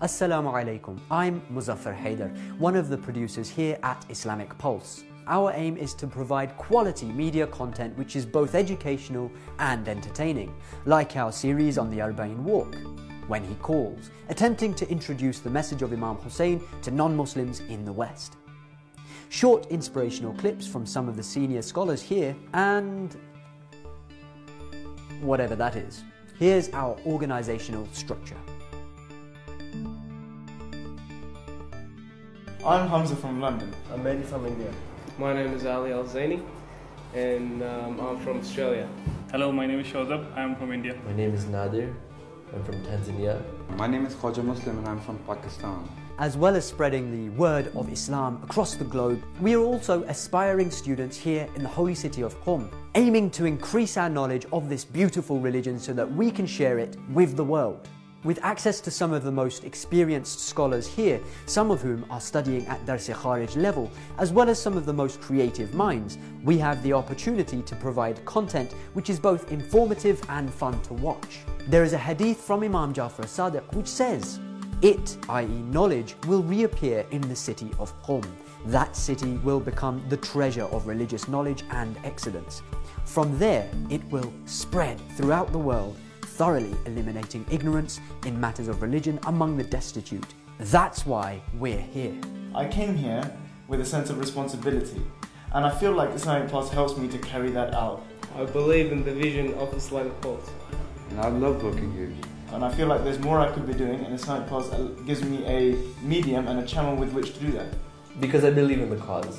Assalamu alaikum, I'm Muzaffar Haider, one of the producers here at Islamic Pulse. Our aim is to provide quality media content which is both educational and entertaining, like our series on the Arba'in Walk, When He Calls, attempting to introduce the message of Imam Hussein to non-Muslims in the West. Short inspirational clips from some of the senior scholars here and whatever that is. Here's our organisational structure. I'm Hamza from London. I'm Mehdi from India. My name is Ali Al-Zaini and I'm from Australia. Hello, my name is Shozab. I'm from India. My name is Nadir. I'm from Tanzania. My name is Khaja Muslim and I'm from Pakistan. As well as spreading the word of Islam across the globe, we are also aspiring students here in the holy city of Qom, aiming to increase our knowledge of this beautiful religion so that we can share it with the world. With access to some of the most experienced scholars here, some of whom are studying at Dars-e Kharij level, as well as some of the most creative minds, we have the opportunity to provide content which is both informative and fun to watch. There is a hadith from Imam Jafar Sadiq which says, "It, i.e. knowledge, will reappear in the city of Qom. That city will become the treasure of religious knowledge and excellence. From there, it will spread throughout the world, thoroughly eliminating ignorance in matters of religion among the destitute. That's why we're here." I came here with a sense of responsibility, and I feel like Islamic Pulse helps me to carry that out. I believe in the vision of Islamic Pulse. And I love working here. And I feel like there's more I could be doing, and Islamic Pulse gives me a medium and a channel with which to do that. Because I believe in the cause.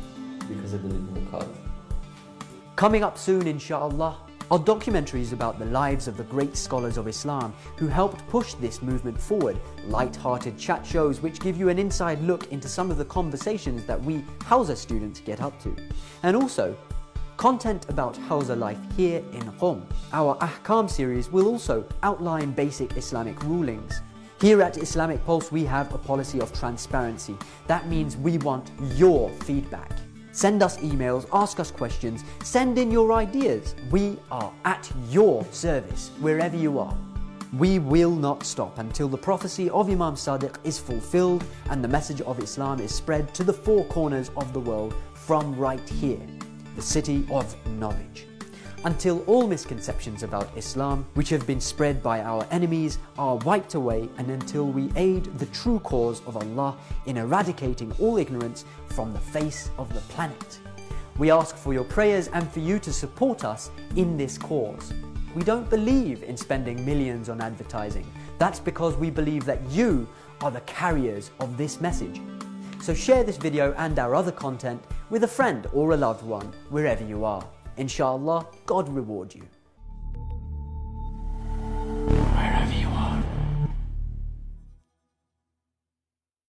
Coming up soon, inshallah, are documentaries about the lives of the great scholars of Islam who helped push this movement forward, light-hearted chat shows which give you an inside look into some of the conversations that we Hawza students get up to, and also content about Hawza life here in Qom. Our Ahkam series will also outline basic Islamic rulings. Here at Islamic Pulse we have a policy of transparency. That means we want your feedback. Send us emails, ask us questions, send in your ideas. We are at your service, wherever you are. We will not stop until the prophecy of Imam Sadiq is fulfilled and the message of Islam is spread to the four corners of the world from right here, the city of knowledge. Until all misconceptions about Islam, which have been spread by our enemies, are wiped away, and until we aid the true cause of Allah in eradicating all ignorance from the face of the planet. We ask for your prayers and for you to support us in this cause. We don't believe in spending millions on advertising. That's because we believe that you are the carriers of this message. So share this video and our other content with a friend or a loved one, wherever you are. Inshallah, God reward you.